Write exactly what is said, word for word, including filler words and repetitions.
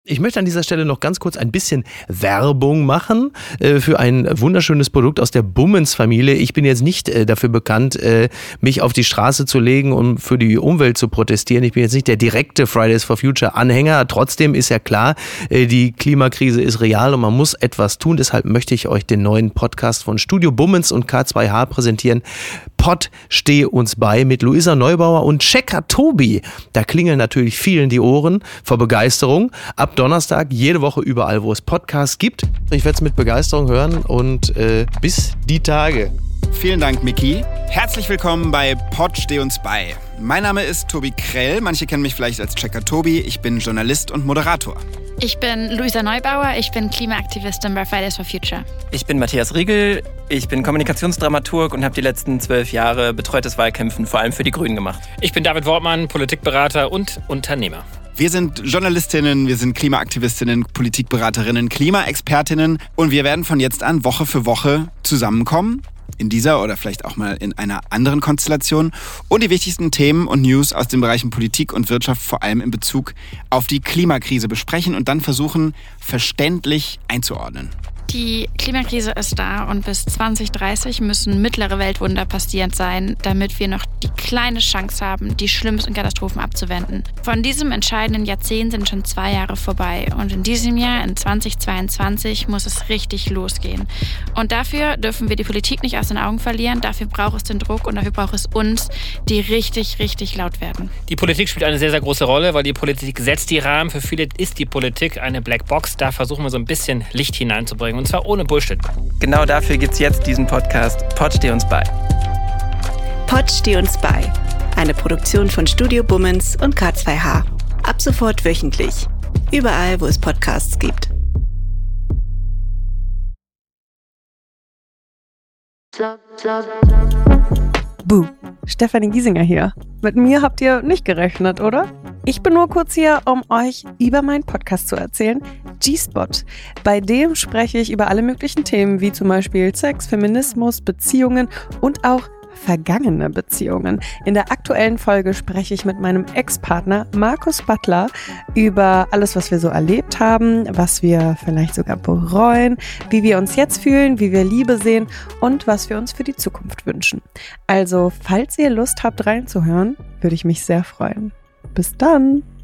Ich möchte an dieser Stelle noch ganz kurz ein bisschen Werbung machen äh, für ein wunderschönes Produkt aus der Bummens-Familie. Ich bin jetzt nicht äh, dafür bekannt, äh, mich auf die Straße zu legen, um für die Umwelt zu protestieren. Ich bin jetzt nicht der direkte Fridays for Future-Anhänger. Trotzdem ist ja klar, äh, die Klimakrise ist real und man muss etwas tun. Deshalb möchte ich euch den neuen Podcast von Studio Bummens und K zwei H präsentieren. Pott, steh uns bei mit Luisa Neubauer und Checker Tobi. Da klingeln natürlich vielen die Ohren vor Begeisterung. Ab Donnerstag, jede Woche überall, wo es Podcasts gibt. Ich werde es mit Begeisterung hören und äh, bis die Tage. Vielen Dank, Miki. Herzlich willkommen bei Pott, steh uns bei. Mein Name ist Tobi Krell. Manche kennen mich vielleicht als Checker Tobi. Ich bin Journalist und Moderator. Ich bin Luisa Neubauer, ich bin Klimaaktivistin bei Fridays for Future. Ich bin Matthias Riegel, ich bin Kommunikationsdramaturg und habe die letzten zwölf Jahre betreutes Wahlkämpfen vor allem für die Grünen gemacht. Ich bin David Wortmann, Politikberater und Unternehmer. Wir sind Journalistinnen, wir sind Klimaaktivistinnen, Politikberaterinnen, Klimaexpertinnen und wir werden von jetzt an Woche für Woche zusammenkommen. In dieser oder vielleicht auch mal in einer anderen Konstellation und die wichtigsten Themen und News aus den Bereichen Politik und Wirtschaft vor allem in Bezug auf die Klimakrise besprechen und dann versuchen, verständlich einzuordnen. Die Klimakrise ist da und bis zwanzig dreißig müssen mittlere Weltwunder passiert sein, damit wir noch die kleine Chance haben, die schlimmsten Katastrophen abzuwenden. Von diesem entscheidenden Jahrzehnt sind schon zwei Jahre vorbei und in diesem Jahr, in zwanzig zweiundzwanzig, muss es richtig losgehen. Und dafür dürfen wir die Politik nicht aus den Augen verlieren, dafür braucht es den Druck und dafür braucht es uns, die richtig, richtig laut werden. Die Politik spielt eine sehr, sehr große Rolle, weil die Politik setzt die Rahmen. Für viele ist die Politik eine Blackbox. Da versuchen wir so ein bisschen Licht hineinzubringen. Und zwar ohne Bullshit. Genau dafür gibt's jetzt diesen Podcast Pott, steh uns bei. Pott, steh uns bei. Eine Produktion von Studio Bummens und K zwei H. Ab sofort wöchentlich. Überall, wo es Podcasts gibt. Buh, Stefanie Giesinger hier. Mit mir habt ihr nicht gerechnet, oder? Ich bin nur kurz hier, um euch über meinen Podcast zu erzählen, G-Spot. Bei dem spreche ich über alle möglichen Themen, wie zum Beispiel Sex, Feminismus, Beziehungen und auch vergangene Beziehungen. In der aktuellen Folge spreche ich mit meinem Ex-Partner Markus Butler über alles, was wir so erlebt haben, was wir vielleicht sogar bereuen, wie wir uns jetzt fühlen, wie wir Liebe sehen und was wir uns für die Zukunft wünschen. Also, falls ihr Lust habt reinzuhören, würde ich mich sehr freuen. Bis dann!